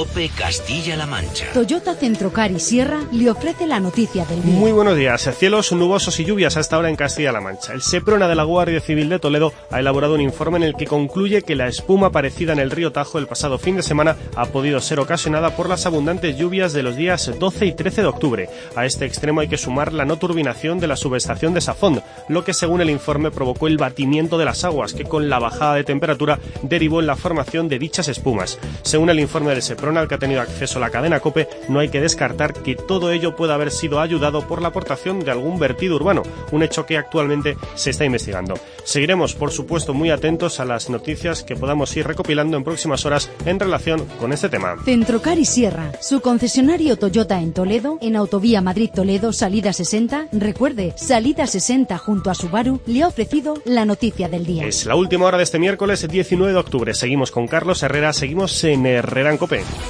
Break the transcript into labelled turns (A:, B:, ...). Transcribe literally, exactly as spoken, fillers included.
A: COPE Castilla-La Mancha.
B: Toyota Centrocar y Sierra le ofrece la noticia del día.
C: Muy buenos días. Cielos nubosos y lluvias hasta ahora en Castilla-La Mancha. El Seprona de la Guardia Civil de Toledo ha elaborado un informe en el que concluye que la espuma aparecida en el río Tajo el pasado fin de semana ha podido ser ocasionada por las abundantes lluvias de los días doce y trece de octubre. A este extremo hay que sumar la no turbinación de la subestación de Safón, lo que según el informe provocó el batimiento de las aguas, que con la bajada de temperatura derivó en la formación de dichas espumas. Según el informe del Seprona, al que ha tenido acceso la cadena COPE, no hay que descartar que todo ello pueda haber sido ayudado por la aportación de algún vertido urbano, un hecho que actualmente se está investigando. Seguiremos, por supuesto, muy atentos a las noticias que podamos ir recopilando en próximas horas en relación con este tema.
B: Centrocar y Sierra, su concesionario Toyota en Toledo, en Autovía Madrid-Toledo, salida sesenta. Recuerde, salida sesenta junto a Subaru, le ha ofrecido la noticia del día.
C: Es la última hora de este miércoles diecinueve de octubre. Seguimos con Carlos Herrera, seguimos en Herrera en COPE.